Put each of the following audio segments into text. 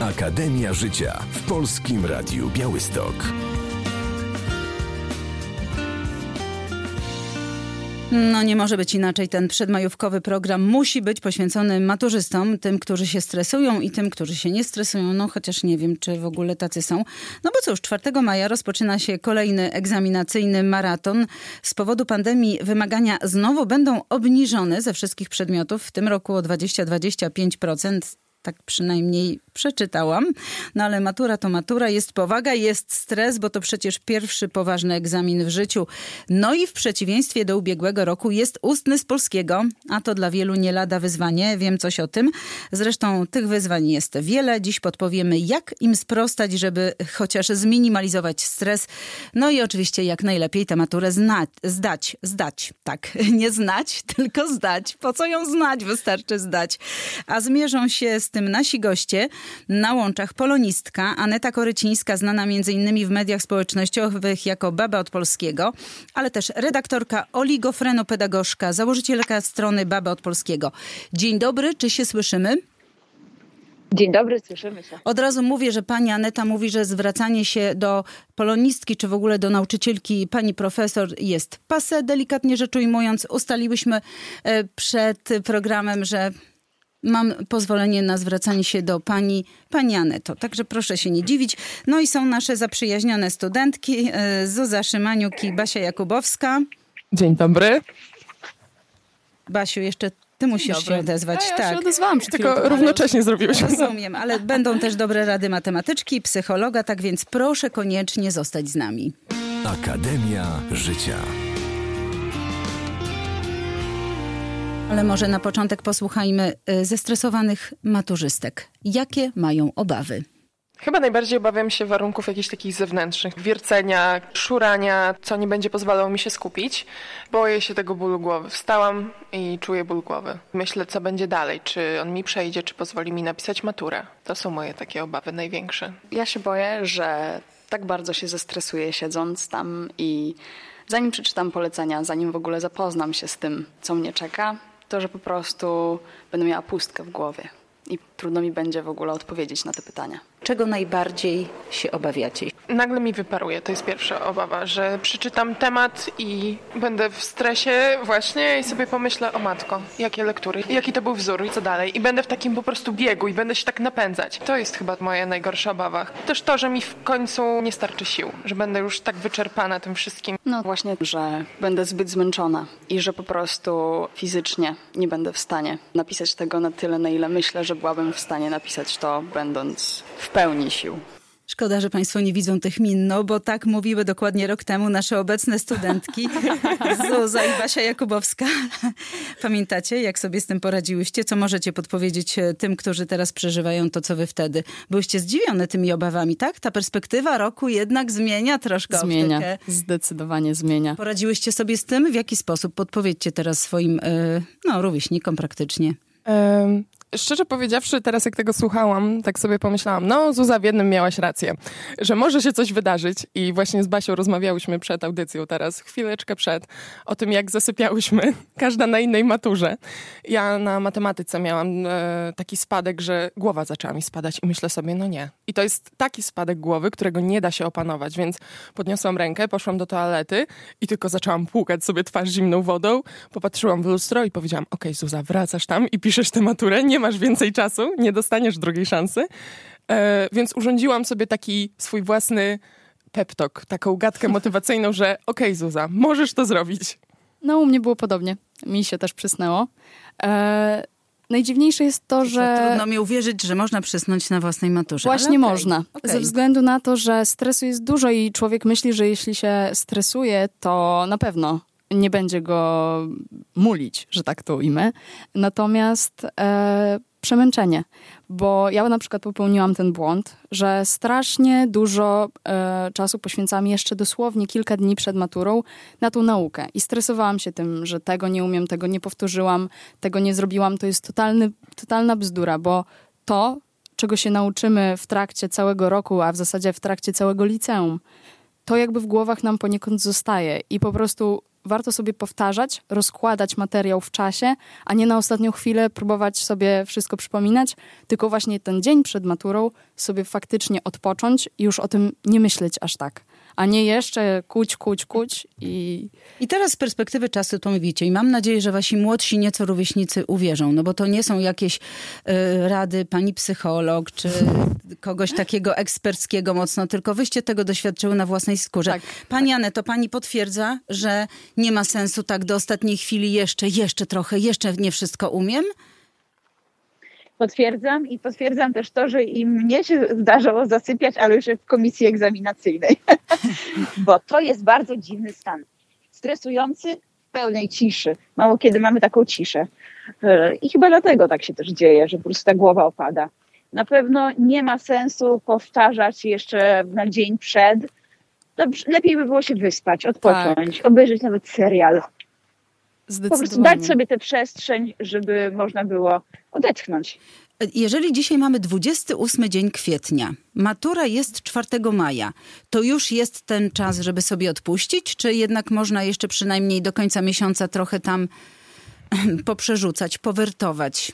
Akademia Życia w Polskim Radiu Białystok. No nie może być inaczej. Ten przedmajówkowy program musi być poświęcony maturzystom, tym, którzy się stresują i tym, którzy się nie stresują. No chociaż nie wiem, czy w ogóle tacy są. No bo cóż, 4 maja rozpoczyna się kolejny egzaminacyjny maraton. Z powodu pandemii wymagania znowu będą obniżone ze wszystkich przedmiotów. W tym roku o 20-25%. Tak przynajmniej przeczytałam. No ale matura to matura, jest powaga, jest stres, bo to przecież pierwszy poważny egzamin w życiu. No i w przeciwieństwie do ubiegłego roku jest ustny z polskiego, a to dla wielu nie lada wyzwanie, wiem coś o tym. Zresztą tych wyzwań jest wiele. Dziś podpowiemy, jak im sprostać, żeby chociaż zminimalizować stres. No i oczywiście jak najlepiej tę maturę zdać. Tak, nie znać, tylko zdać. Po co ją znać? Wystarczy zdać. A zmierzą się z tym nasi goście. Na łączach polonistka Aneta Korycińska, znana m.in. w mediach społecznościowych jako Baba od Polskiego, ale też redaktorka, oligofrenopedagogzka, założycielka strony Baba od Polskiego. Dzień dobry, czy się słyszymy? Dzień dobry, słyszymy się. Od razu mówię, że pani Aneta mówi, że zwracanie się do polonistki, czy w ogóle do nauczycielki, pani profesor jest passé, delikatnie rzecz ujmując. Ustaliłyśmy przed programem, że mam pozwolenie na zwracanie się do pani Aneto. Także proszę się nie dziwić. No i są nasze zaprzyjaźnione studentki Zuza Szymaniuk i Basia Jakubowska. Dzień dobry. Basiu, jeszcze ty musisz się odezwać. Ja się odezwałam, tylko równocześnie zrobiłyśmy. Rozumiem, ale będą też dobre rady matematyczki, psychologa, tak więc proszę koniecznie zostać z nami. Akademia Życia. Ale może na początek posłuchajmy zestresowanych maturzystek. Jakie mają obawy? Chyba najbardziej obawiam się warunków jakichś takich zewnętrznych. Wiercenia, szurania, co nie będzie pozwalało mi się skupić. Boję się tego bólu głowy. Wstałam i czuję ból głowy. Myślę, co będzie dalej. Czy on mi przejdzie, czy pozwoli mi napisać maturę. To są moje takie obawy największe. Ja się boję, że tak bardzo się zestresuję siedząc tam i zanim przeczytam polecenia, zanim w ogóle zapoznam się z tym, co mnie czeka, to, że po prostu będę miała pustkę w głowie i trudno mi będzie w ogóle odpowiedzieć na te pytania. Czego najbardziej się obawiacie? Nagle mi wyparuje, to jest pierwsza obawa, że przeczytam temat i będę w stresie właśnie i sobie pomyślę, o matko, jakie lektury, jaki to był wzór i co dalej. I będę w takim po prostu biegu i będę się tak napędzać. To jest chyba moja najgorsza obawa. Też to, że mi w końcu nie starczy sił, że będę już tak wyczerpana tym wszystkim. No właśnie, że będę zbyt zmęczona i że po prostu fizycznie nie będę w stanie napisać tego na tyle, na ile myślę, że byłabym w stanie napisać to, będąc w pełni sił. Szkoda, że państwo nie widzą tych min, no bo tak mówiły dokładnie rok temu nasze obecne studentki Zuza i Basia Jakubowska. Pamiętacie, jak sobie z tym poradziłyście? Co możecie podpowiedzieć tym, którzy teraz przeżywają to, co wy wtedy? Byłyście zdziwione tymi obawami, tak? Ta perspektywa roku jednak zmienia troszkę Zmienia, optykę. zdecydowanie zmienia. Poradziłyście sobie z tym? W jaki sposób? Podpowiedzcie teraz swoim rówieśnikom praktycznie. Szczerze powiedziawszy, teraz jak tego słuchałam, tak sobie pomyślałam, no Zuza, w jednym miałaś rację, że może się coś wydarzyć i właśnie z Basią rozmawiałyśmy przed audycją teraz, chwileczkę przed, o tym jak zasypiałyśmy, każda na innej maturze. Ja na matematyce miałam taki spadek, że głowa zaczęła mi spadać i myślę sobie, no nie. I to jest taki spadek głowy, którego nie da się opanować, więc podniosłam rękę, poszłam do toalety i tylko zaczęłam płukać sobie twarz zimną wodą, popatrzyłam w lustro i powiedziałam, okej, Zuza, wracasz tam i piszesz tę maturę, nie masz więcej czasu, nie dostaniesz drugiej szansy. Więc urządziłam sobie taki swój własny pep talk, taką gadkę motywacyjną, że okej, Zuza, możesz to zrobić. No u mnie było podobnie. Mi się też przysnęło. Najdziwniejsze jest to, że... Trudno mi uwierzyć, że można przysnąć na własnej maturze. Właśnie ale można. Okay. Ze względu na to, że stresu jest dużo i człowiek myśli, że jeśli się stresuje, to na pewno nie będzie go mulić, że tak to ujmę. Natomiast przemęczenie. Bo ja na przykład popełniłam ten błąd, że strasznie dużo czasu poświęcałam jeszcze dosłownie kilka dni przed maturą na tą naukę. I stresowałam się tym, że tego nie umiem, tego nie powtórzyłam, tego nie zrobiłam. To jest totalna bzdura, bo to, czego się nauczymy w trakcie całego roku, a w zasadzie w trakcie całego liceum, to jakby w głowach nam poniekąd zostaje. I po prostu warto sobie powtarzać, rozkładać materiał w czasie, a nie na ostatnią chwilę próbować sobie wszystko przypominać, tylko właśnie ten dzień przed maturą sobie faktycznie odpocząć i już o tym nie myśleć aż tak. A nie jeszcze kuć i... I teraz z perspektywy czasu to mówicie i mam nadzieję, że wasi młodsi nieco rówieśnicy uwierzą, no bo to nie są jakieś rady pani psycholog, czy kogoś takiego eksperckiego mocno, tylko wyście tego doświadczyły na własnej skórze. Tak. Pani Aneto, pani potwierdza, że nie ma sensu tak do ostatniej chwili jeszcze trochę, jeszcze nie wszystko umiem? Potwierdzam i potwierdzam też to, że i mnie się zdarzało zasypiać, ale już w komisji egzaminacyjnej. Bo to jest bardzo dziwny stan. Stresujący w pełnej ciszy. Mało kiedy mamy taką ciszę. I chyba dlatego tak się też dzieje, że po prostu ta głowa opada. Na pewno nie ma sensu powtarzać jeszcze na dzień przed. Lepiej by było się wyspać, odpocząć, obejrzeć nawet serial. Po prostu dać sobie tę przestrzeń, żeby można było odetchnąć. Jeżeli dzisiaj mamy 28 dzień kwietnia, matura jest 4 maja, to już jest ten czas, żeby sobie odpuścić? Czy jednak można jeszcze przynajmniej do końca miesiąca trochę tam poprzerzucać, powertować?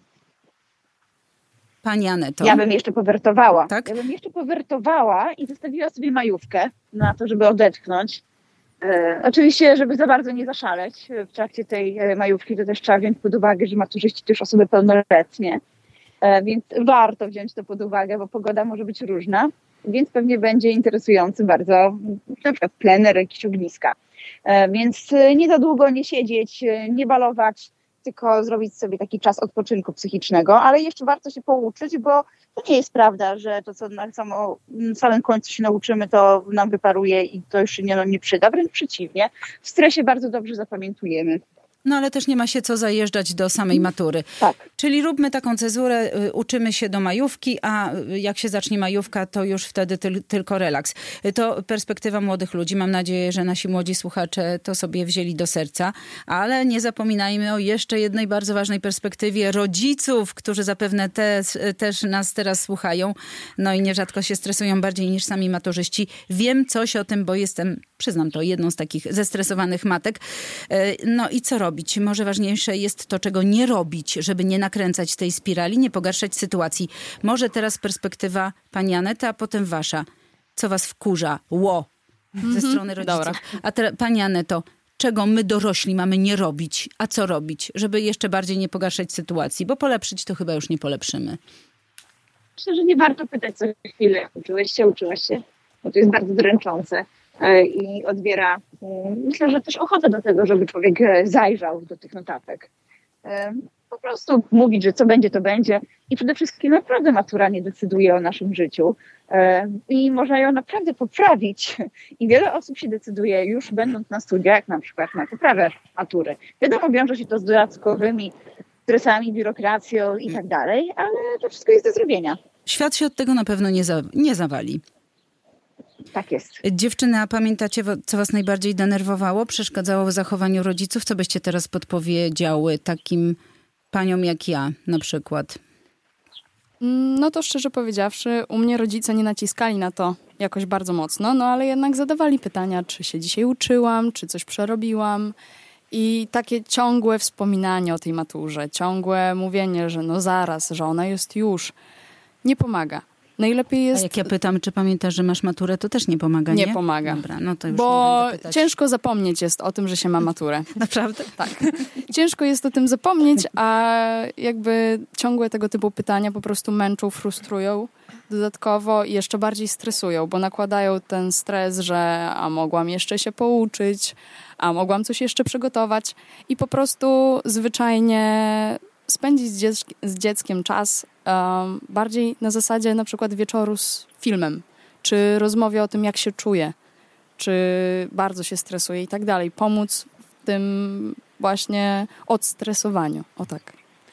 Pani Aneto. Ja bym jeszcze powertowała. Tak? Ja bym jeszcze powertowała i zostawiła sobie majówkę na to, żeby odetchnąć. Oczywiście, żeby za bardzo nie zaszaleć w trakcie tej majówki, to też trzeba wziąć pod uwagę, że maturzyści to już osoby pełnoletnie, więc warto wziąć to pod uwagę, bo pogoda może być różna, więc pewnie będzie interesujący bardzo na przykład plener, jakieś ogniska. Więc nie za długo nie siedzieć, nie balować, tylko zrobić sobie taki czas odpoczynku psychicznego, ale jeszcze warto się pouczyć, bo to nie jest prawda, że to, co na samym końcu się nauczymy, to nam wyparuje i to już się nie przyda. Wręcz przeciwnie, w stresie bardzo dobrze zapamiętujemy. No ale też nie ma się co zajeżdżać do samej matury. Tak. Czyli róbmy taką cezurę, uczymy się do majówki, a jak się zacznie majówka, to już wtedy tylko relaks. To perspektywa młodych ludzi. Mam nadzieję, że nasi młodzi słuchacze to sobie wzięli do serca. Ale nie zapominajmy o jeszcze jednej bardzo ważnej perspektywie rodziców, którzy zapewne też nas teraz słuchają. No i nierzadko się stresują bardziej niż sami maturzyści. Wiem coś o tym, bo jestem, przyznam to, jedną z takich zestresowanych matek. No i co robić? Może ważniejsze jest to, czego nie robić, żeby nie nakręcać tej spirali, nie pogarszać sytuacji. Może teraz perspektywa pani Anety, a potem wasza. Co was wkurza? Ze strony rodziców. Dobra. A pani Aneto, czego my dorośli mamy nie robić? A co robić? Żeby jeszcze bardziej nie pogarszać sytuacji, bo polepszyć to chyba już nie polepszymy. Myślę, że nie warto pytać co chwilę. Uczyłaś się? Bo to jest bardzo dręczące. I odbiera, myślę, że też ochotę do tego, żeby człowiek zajrzał do tych notatek. Po prostu mówić, że co będzie, to będzie. I przede wszystkim naprawdę matura nie decyduje o naszym życiu. I można ją naprawdę poprawić. I wiele osób się decyduje już będąc na studiach, na przykład na poprawę matury. Wiadomo, wiąże się to z dodatkowymi stresami, biurokracją i tak dalej, ale to wszystko jest do zrobienia. Świat się od tego na pewno nie zawali. Tak jest. Dziewczyny, a pamiętacie, co was najbardziej denerwowało, przeszkadzało w zachowaniu rodziców? Co byście teraz podpowiedziały takim paniom jak ja na przykład? No to szczerze powiedziawszy, u mnie rodzice nie naciskali na to jakoś bardzo mocno, no ale jednak zadawali pytania, czy się dzisiaj uczyłam, czy coś przerobiłam. I takie ciągłe wspominanie o tej maturze, ciągłe mówienie, że no zaraz, że ona jest już, nie pomaga. Najlepiej jest... A jak ja pytam, czy pamiętasz, że masz maturę, to też nie pomaga, nie? Nie pomaga. Dobra, no to już bo nie będę pytać. ciężko zapomnieć jest o tym, że się ma maturę. Naprawdę? Tak. Ciężko jest o tym zapomnieć, a jakby ciągłe tego typu pytania po prostu męczą, frustrują dodatkowo i jeszcze bardziej stresują, bo nakładają ten stres, że a mogłam jeszcze się pouczyć, a mogłam coś jeszcze przygotować i po prostu zwyczajnie spędzić z dzieckiem czas bardziej na zasadzie na przykład wieczoru z filmem, czy rozmowie o tym, jak się czuje, czy bardzo się stresuje i tak dalej. Pomóc w tym właśnie odstresowaniu. O tak.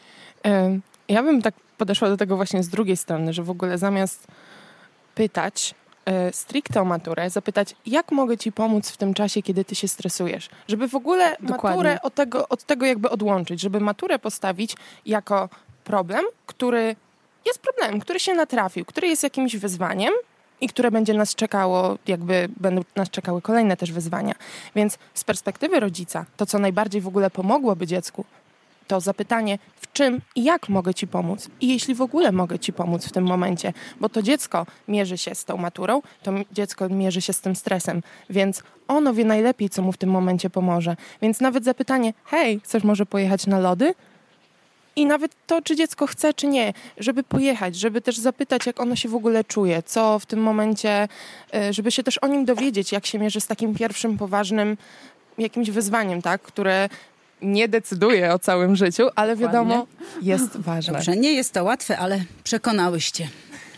Ja bym tak podeszła do tego właśnie z drugiej strony, że w ogóle zamiast pytać stricte o maturę, zapytać, jak mogę ci pomóc w tym czasie, kiedy ty się stresujesz. Żeby w ogóle maturę od tego jakby odłączyć, żeby maturę postawić jako problem, który jest problemem, który się natrafił, który jest jakimś wyzwaniem i które będzie nas czekało, jakby będą nas czekały kolejne też wyzwania. Więc z perspektywy rodzica, to co najbardziej w ogóle pomogłoby dziecku, to zapytanie, w czym i jak mogę ci pomóc i jeśli w ogóle mogę ci pomóc w tym momencie, bo to dziecko mierzy się z tą maturą, to dziecko mierzy się z tym stresem, więc ono wie najlepiej, co mu w tym momencie pomoże. Więc nawet zapytanie, hej, chcesz może pojechać na lody? I nawet to, czy dziecko chce, czy nie, żeby pojechać, żeby też zapytać, jak ono się w ogóle czuje, co w tym momencie, żeby się też o nim dowiedzieć, jak się mierzy z takim pierwszym, poważnym jakimś wyzwaniem, tak, które nie decyduje o całym życiu, ale wiadomo, jest ważne. Dobrze, nie jest to łatwe, ale przekonałyście.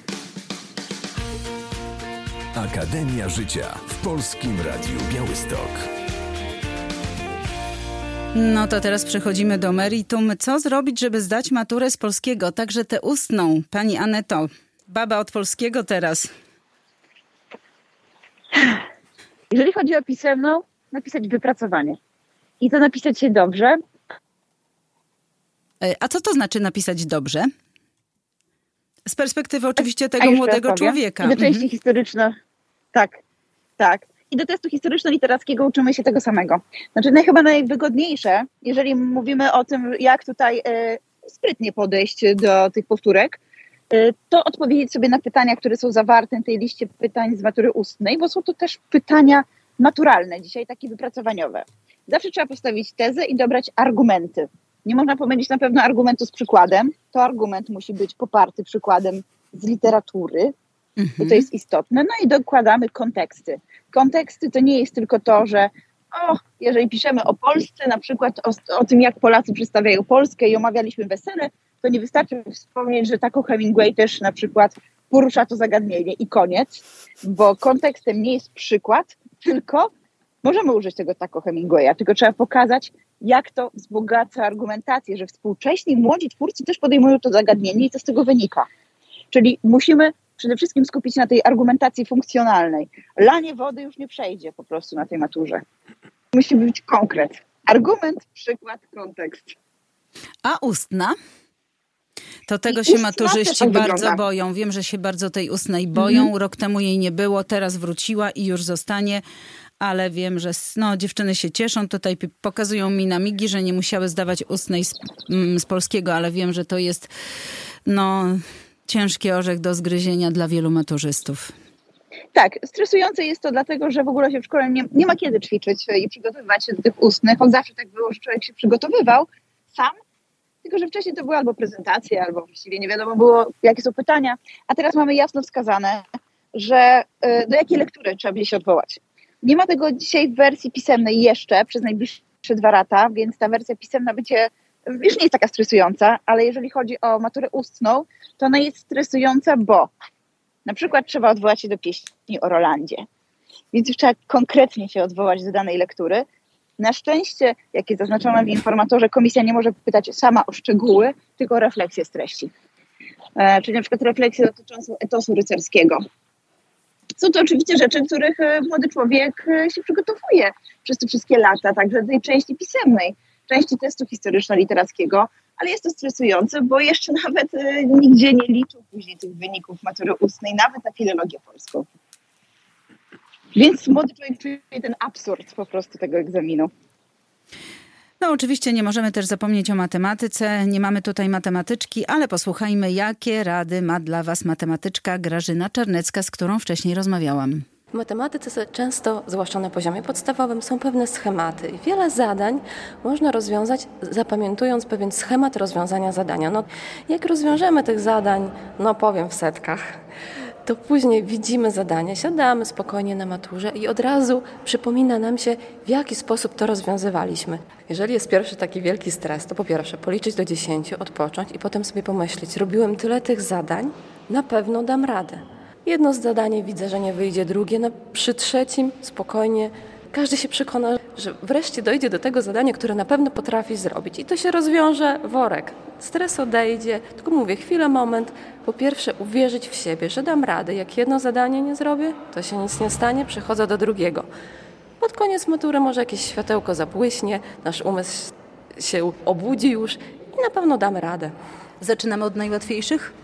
Akademia Życia w Polskim Radiu Białystok. No to teraz przechodzimy do meritum. Co zrobić, żeby zdać maturę z polskiego, także tę ustną? Pani Aneto, baba od polskiego teraz. Jeżeli chodzi o pisemną, napisać wypracowanie. I to napisać się dobrze. A co to znaczy napisać dobrze? Z perspektywy oczywiście tego młodego człowieka. I do części historyczno. Tak. I do testu historyczno-literackiego uczymy się tego samego. Znaczy chyba najwygodniejsze, jeżeli mówimy o tym, jak tutaj sprytnie podejść do tych powtórek, to odpowiedzieć sobie na pytania, które są zawarte w tej liście pytań z matury ustnej, bo są to też pytania maturalne, dzisiaj takie wypracowaniowe. Zawsze trzeba postawić tezę i dobrać argumenty. Nie można pomylić na pewno argumentu z przykładem. To argument musi być poparty przykładem z literatury, bo to jest istotne. No i dokładamy konteksty. Konteksty to nie jest tylko to, że jeżeli piszemy o Polsce, na przykład o tym, jak Polacy przedstawiają Polskę i omawialiśmy wesele, to nie wystarczy wspomnieć, że Taco Hemingway też na przykład porusza to zagadnienie i koniec, bo kontekstem nie jest przykład, tylko możemy użyć tego Taco Hemingwaya, tylko trzeba pokazać, jak to wzbogaca argumentację, że współcześni młodzi twórcy też podejmują to zagadnienie i co z tego wynika. Czyli musimy przede wszystkim skupić na tej argumentacji funkcjonalnej. Lanie wody już nie przejdzie po prostu na tej maturze. Musi być konkret. Argument, przykład, kontekst. A ustna? To tego się maturzyści bardzo boją. Wiem, że się bardzo tej ustnej boją. Rok temu jej nie było, teraz wróciła i już zostanie. Ale wiem, że dziewczyny się cieszą. Tutaj pokazują mi na migi, że nie musiały zdawać ustnej z polskiego, ale wiem, że to jest ciężki orzech do zgryzienia dla wielu maturzystów. Tak, stresujące jest to dlatego, że w ogóle się w szkole nie ma kiedy ćwiczyć i przygotowywać się do tych ustnych. Od zawsze tak było, że człowiek się przygotowywał sam, tylko że wcześniej to były albo prezentacje, albo właściwie nie wiadomo było, jakie są pytania. A teraz mamy jasno wskazane, że do jakiej lektury trzeba będzie się odwołać. Nie ma tego dzisiaj w wersji pisemnej jeszcze przez najbliższe 2 lata, więc ta wersja pisemna już nie jest taka stresująca, ale jeżeli chodzi o maturę ustną, to ona jest stresująca, bo na przykład trzeba odwołać się do pieśni o Rolandzie. Więc już trzeba konkretnie się odwołać do danej lektury. Na szczęście, jak jest zaznaczone w informatorze, komisja nie może pytać sama o szczegóły, tylko o refleksję z treści. Czyli na przykład refleksję dotyczącą etosu rycerskiego. Są to oczywiście rzeczy, których młody człowiek się przygotowuje przez te wszystkie lata, także do tej części pisemnej, części testu historyczno-literackiego, ale jest to stresujące, bo jeszcze nawet nigdzie nie liczą później tych wyników matury ustnej, nawet na filologię polską. Więc młody człowiek czuje ten absurd po prostu tego egzaminu. No oczywiście nie możemy też zapomnieć o matematyce. Nie mamy tutaj matematyczki, ale posłuchajmy, jakie rady ma dla was matematyczka Grażyna Czarnecka, z którą wcześniej rozmawiałam. W matematyce często, zwłaszcza na poziomie podstawowym, są pewne schematy i wiele zadań można rozwiązać, zapamiętując pewien schemat rozwiązania zadania. Jak rozwiążemy tych zadań, powiem w setkach, to później widzimy zadanie, siadamy spokojnie na maturze i od razu przypomina nam się, w jaki sposób to rozwiązywaliśmy. Jeżeli jest pierwszy taki wielki stres, to po pierwsze policzyć do 10, odpocząć i potem sobie pomyśleć, robiłem tyle tych zadań, na pewno dam radę. Jedno z zadań widzę, że nie wyjdzie, drugie, przy trzecim spokojnie każdy się przekona, że wreszcie dojdzie do tego zadania, które na pewno potrafi zrobić. I to się rozwiąże worek. Stres odejdzie, tylko mówię, chwilę, moment. Po pierwsze uwierzyć w siebie, że dam radę. Jak jedno zadanie nie zrobię, to się nic nie stanie, przechodzę do drugiego. Pod koniec matury może jakieś światełko zabłyśnie, nasz umysł się obudzi już i na pewno damy radę. Zaczynamy od najłatwiejszych?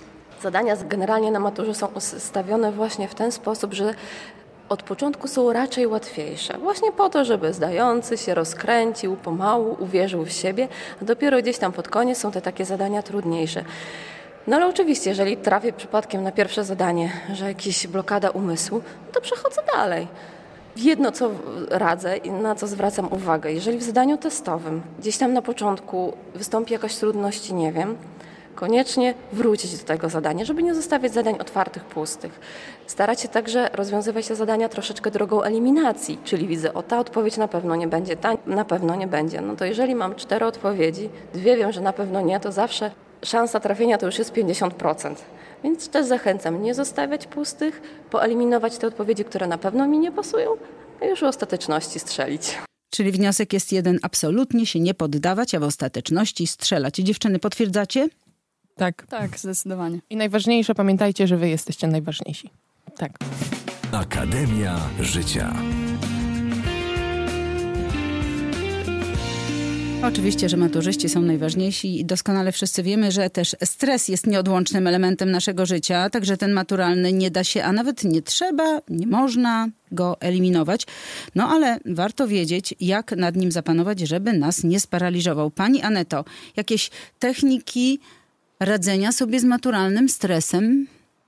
Zadania generalnie na maturze są ustawione właśnie w ten sposób, że od początku są raczej łatwiejsze. Właśnie po to, żeby zdający się rozkręcił, pomału uwierzył w siebie, a dopiero gdzieś tam pod koniec są te takie zadania trudniejsze. No ale oczywiście, jeżeli trafię przypadkiem na pierwsze zadanie, że jakaś blokada umysłu, to przechodzę dalej. Jedno, co radzę i na co zwracam uwagę, jeżeli w zadaniu testowym gdzieś tam na początku wystąpi jakaś trudność, nie wiem, koniecznie wrócić do tego zadania, żeby nie zostawiać zadań otwartych, pustych. Starać się także rozwiązywać te zadania troszeczkę drogą eliminacji, czyli widzę, ta odpowiedź na pewno nie będzie, ta na pewno nie będzie. No to jeżeli mam 4 odpowiedzi, 2 wiem, że na pewno nie, to zawsze szansa trafienia to już jest 50%. Więc też zachęcam nie zostawiać pustych, poeliminować te odpowiedzi, które na pewno mi nie pasują, a już w ostateczności strzelić. Czyli wniosek jest jeden, absolutnie się nie poddawać, a w ostateczności strzelać. Dziewczyny, potwierdzacie? Tak. Tak, zdecydowanie. I najważniejsze, pamiętajcie, że wy jesteście najważniejsi. Tak. Akademia Życia. Oczywiście, że maturzyści są najważniejsi i doskonale wszyscy wiemy, że też stres jest nieodłącznym elementem naszego życia, także ten maturalny nie da się, a nawet nie trzeba, nie można go eliminować. No ale warto wiedzieć, jak nad nim zapanować, żeby nas nie sparaliżował. Pani Aneto, jakieś techniki radzenia sobie z maturalnym stresem?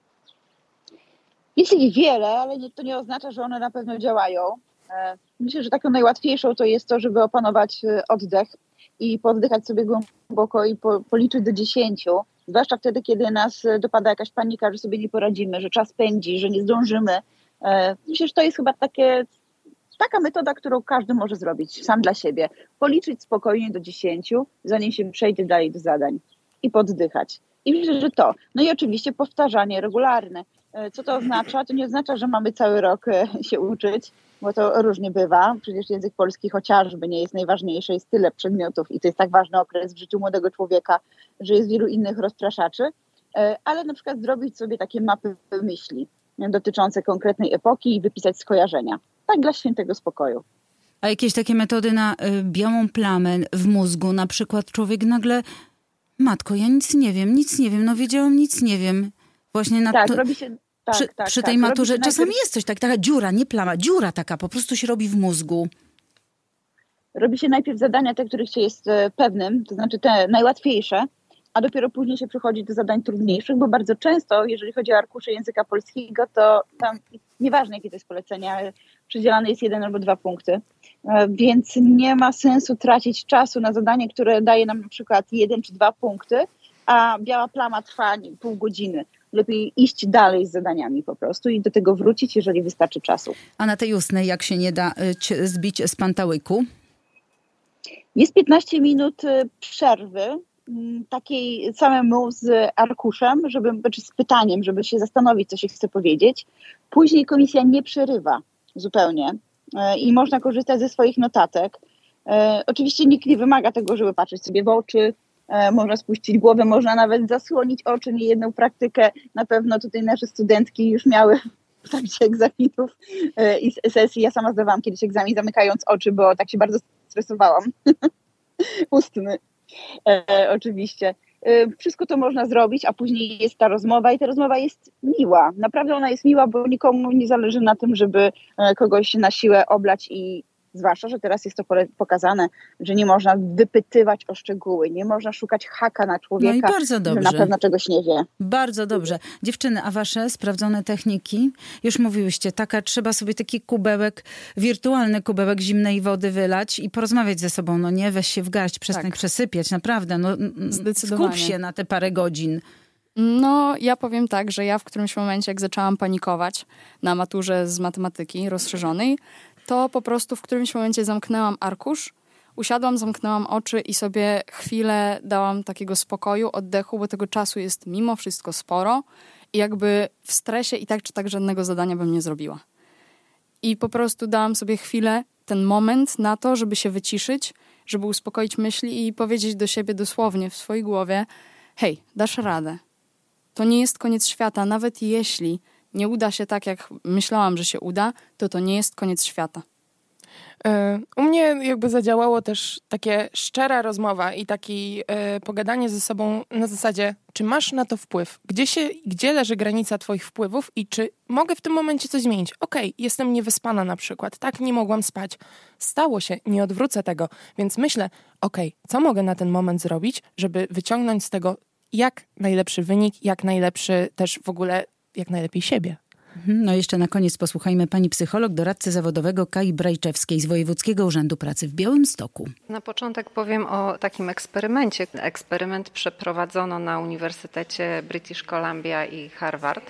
Jest ich wiele, ale to nie oznacza, że one na pewno działają. Myślę, że taką najłatwiejszą to jest to, żeby opanować oddech i pooddychać sobie głęboko i policzyć do 10. Zwłaszcza wtedy, kiedy nas dopada jakaś panika, że sobie nie poradzimy, że czas pędzi, że nie zdążymy. Myślę, że to jest chyba taka metoda, którą każdy może zrobić sam dla siebie. Policzyć spokojnie do 10, zanim się przejdzie dalej do zadań i poddychać. I myślę, że to. No i oczywiście powtarzanie regularne. Co to oznacza? To nie oznacza, że mamy cały rok się uczyć, bo to różnie bywa. Przecież język polski chociażby nie jest najważniejszy, jest tyle przedmiotów i to jest tak ważny okres w życiu młodego człowieka, że jest wielu innych rozpraszaczy, ale na przykład zrobić sobie takie mapy myśli dotyczące konkretnej epoki i wypisać skojarzenia. Tak dla świętego spokoju. A jakieś takie metody na białą plamę w mózgu? Na przykład człowiek nagle, matko, ja nic nie wiem, no wiedziałam, nic nie wiem. Właśnie na tak, to... robi się... Przy tej maturze czasami najpierw... jest coś taka dziura, nie plama, dziura taka po prostu się robi w mózgu. Robi się najpierw zadania te, których się jest pewnym, to znaczy te najłatwiejsze, a dopiero później się przechodzi do zadań trudniejszych, bo bardzo często, jeżeli chodzi o arkusze języka polskiego, to tam nieważne jakie to jest polecenie, przydzielane jest 1 albo 2 punkty, więc nie ma sensu tracić czasu na zadanie, które daje nam na przykład 1 czy 2 punkty, a biała plama trwa pół godziny. Lepiej iść dalej z zadaniami po prostu i do tego wrócić, jeżeli wystarczy czasu. A na tej ustnej jak się nie da zbić z pantałyku? Jest 15 minut przerwy, takiej samemu z arkuszem, czy z pytaniem, żeby się zastanowić, co się chce powiedzieć. Później komisja nie przerywa zupełnie i można korzystać ze swoich notatek. Oczywiście nikt nie wymaga tego, żeby patrzeć sobie w oczy, można spuścić głowę, można nawet zasłonić oczy, niejedną praktykę. Na pewno tutaj nasze studentki już miały w trakcie egzaminów i sesji. Ja sama zdawałam kiedyś egzamin zamykając oczy, bo tak się bardzo stresowałam. Ustny. Oczywiście. Wszystko to można zrobić, a później jest ta rozmowa i ta rozmowa jest miła. Naprawdę ona jest miła, bo nikomu nie zależy na tym, żeby kogoś na siłę oblać i zwłaszcza, że teraz jest to pokazane, że nie można wypytywać o szczegóły, nie można szukać haka na człowieka, no i bardzo dobrze. że na pewno czegoś nie wie. Bardzo dobrze. Dziewczyny, a wasze sprawdzone techniki? Już mówiłyście, trzeba sobie taki kubełek, wirtualny kubełek zimnej wody wylać i porozmawiać ze sobą. No nie, weź się w garść, przestań przesypiać, naprawdę. No, skup się na te parę godzin. No, ja powiem tak, że ja w którymś momencie, jak zaczęłam panikować na maturze z matematyki rozszerzonej, to po prostu w którymś momencie zamknęłam arkusz, usiadłam, zamknęłam oczy i sobie chwilę dałam takiego spokoju, oddechu, bo tego czasu jest mimo wszystko sporo i jakby w stresie i tak czy tak żadnego zadania bym nie zrobiła. I po prostu dałam sobie chwilę, ten moment na to, żeby się wyciszyć, żeby uspokoić myśli i powiedzieć do siebie dosłownie w swojej głowie: hej, dasz radę. To nie jest koniec świata, nawet jeśli nie uda się tak, jak myślałam, że się uda, to nie jest koniec świata. U mnie jakby zadziałało też takie szczera rozmowa i takie pogadanie ze sobą na zasadzie, czy masz na to wpływ? Gdzie leży granica twoich wpływów i czy mogę w tym momencie coś zmienić? Okej, jestem niewyspana na przykład, tak, nie mogłam spać. Stało się, nie odwrócę tego, więc myślę, co mogę na ten moment zrobić, żeby wyciągnąć z tego jak najlepszy wynik, jak najlepszy też w ogóle, jak najlepiej siebie. No jeszcze na koniec posłuchajmy pani psycholog, doradcy zawodowego Kai Brajczewskiej z Wojewódzkiego Urzędu Pracy w Białymstoku. Na początek powiem o takim eksperymencie. Eksperyment przeprowadzono na Uniwersytecie British Columbia i Harvard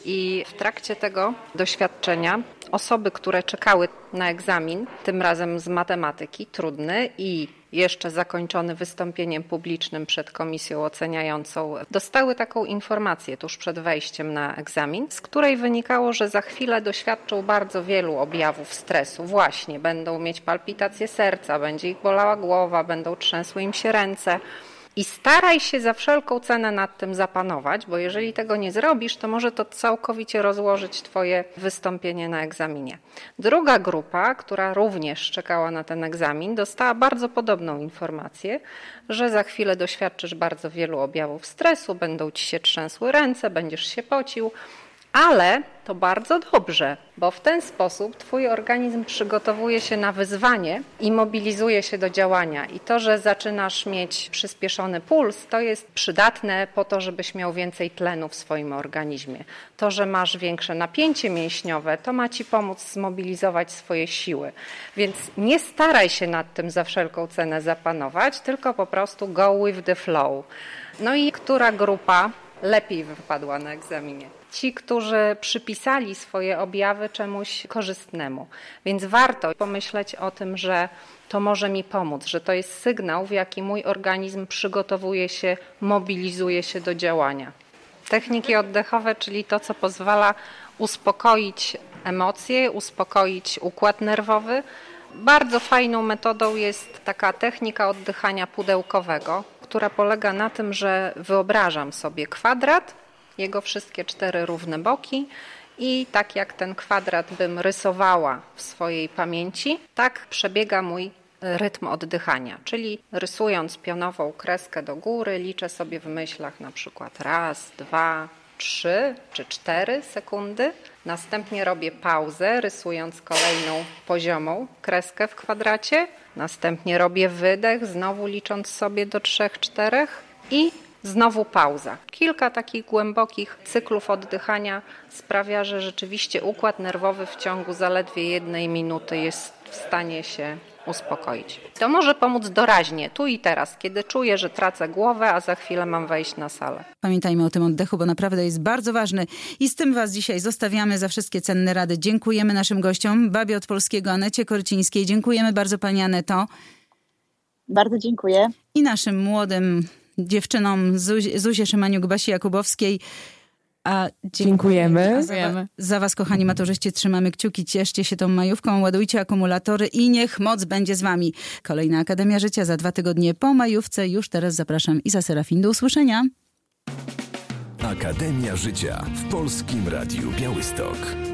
i w trakcie tego doświadczenia osoby, które czekały na egzamin, tym razem z matematyki, trudny i jeszcze zakończony wystąpieniem publicznym przed komisją oceniającą, dostały taką informację tuż przed wejściem na egzamin, z której wynikało, że za chwilę doświadczą bardzo wielu objawów stresu. Właśnie, będą mieć palpitacje serca, będzie ich bolała głowa, będą trzęsły im się ręce. I staraj się za wszelką cenę nad tym zapanować, bo jeżeli tego nie zrobisz, to może to całkowicie rozłożyć twoje wystąpienie na egzaminie. Druga grupa, która również czekała na ten egzamin, dostała bardzo podobną informację, że za chwilę doświadczysz bardzo wielu objawów stresu, będą ci się trzęsły ręce, będziesz się pocił, ale to bardzo dobrze, bo w ten sposób twój organizm przygotowuje się na wyzwanie i mobilizuje się do działania. I to, że zaczynasz mieć przyspieszony puls, to jest przydatne po to, żebyś miał więcej tlenu w swoim organizmie. To, że masz większe napięcie mięśniowe, to ma ci pomóc zmobilizować swoje siły. Więc nie staraj się nad tym za wszelką cenę zapanować, tylko po prostu go with the flow. No i która grupa lepiej wypadła na egzaminie? Ci, którzy przypisali swoje objawy czemuś korzystnemu. Więc warto pomyśleć o tym, że to może mi pomóc, że to jest sygnał, w jaki mój organizm przygotowuje się, mobilizuje się do działania. Techniki oddechowe, czyli to, co pozwala uspokoić emocje, uspokoić układ nerwowy. Bardzo fajną metodą jest taka technika oddychania pudełkowego, która polega na tym, że wyobrażam sobie kwadrat, jego wszystkie 4 równe boki i tak jak ten kwadrat bym rysowała w swojej pamięci, tak przebiega mój rytm oddychania. Czyli rysując pionową kreskę do góry, liczę sobie w myślach na przykład 1, 2, 3 czy 4 sekundy. Następnie robię pauzę, rysując kolejną poziomą kreskę w kwadracie. Następnie robię wydech, znowu licząc sobie do 3, 4 i znowu pauza. Kilka takich głębokich cyklów oddychania sprawia, że rzeczywiście układ nerwowy w ciągu zaledwie 1 minuty jest w stanie się uspokoić. To może pomóc doraźnie, tu i teraz, kiedy czuję, że tracę głowę, a za chwilę mam wejść na salę. Pamiętajmy o tym oddechu, bo naprawdę jest bardzo ważny. I z tym was dzisiaj zostawiamy za wszystkie cenne rady. Dziękujemy naszym gościom, babie od polskiego Anecie Korcińskiej. Dziękujemy bardzo pani Aneto. Bardzo dziękuję. I naszym młodym dziewczynom Zuzie Szymaniuk, Basi Jakubowskiej. A Dziękujemy. Za was, kochani maturzyści, trzymamy kciuki, cieszcie się tą majówką, ładujcie akumulatory i niech moc będzie z wami. Kolejna Akademia Życia za 2 tygodnie po majówce. Już teraz zapraszam Iza Serafin. Do usłyszenia. Akademia Życia w Polskim Radiu Białystok.